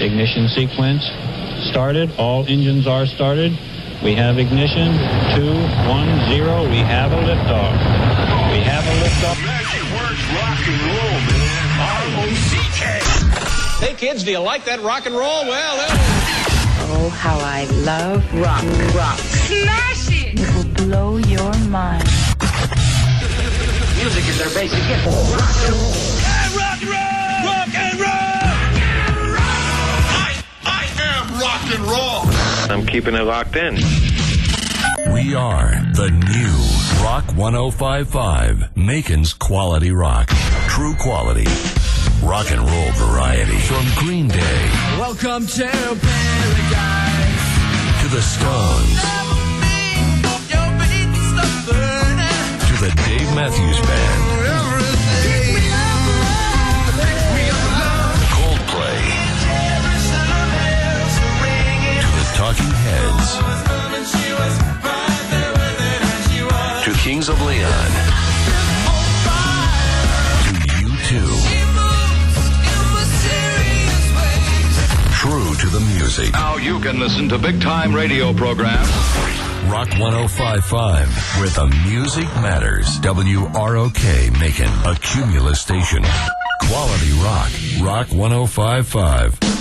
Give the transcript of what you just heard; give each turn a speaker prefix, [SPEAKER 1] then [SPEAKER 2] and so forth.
[SPEAKER 1] Ignition sequence started. All engines are started. We have ignition. 2, 1, 0. We have a liftoff. We have a liftoff.
[SPEAKER 2] Magic words, rock and roll, man. R-O-C-K.
[SPEAKER 3] Hey, kids, do you like that rock and roll? Well,
[SPEAKER 4] oh, how I love rock. Rock.
[SPEAKER 5] Smash it!
[SPEAKER 4] It will blow your mind.
[SPEAKER 3] music is their basic gift.
[SPEAKER 2] Rock and roll. Hey, rock and roll! Rock and roll! I am rock and roll.
[SPEAKER 6] I'm keeping it locked in.
[SPEAKER 7] We are the new Rock 105.5, Macon's Quality Rock. True quality. Rock and roll variety. From Green Day.
[SPEAKER 8] Welcome to paradise.
[SPEAKER 7] To the Stones. To the Dave Matthews Band. Coldplay. To the Talking Heads. To Kings of Leon. To U2. True to the music.
[SPEAKER 9] Now you can listen to big-time radio programs.
[SPEAKER 7] Rock 105.5, where the music matters. WROK Macon, a Cumulus station. Quality rock. Rock 105.5.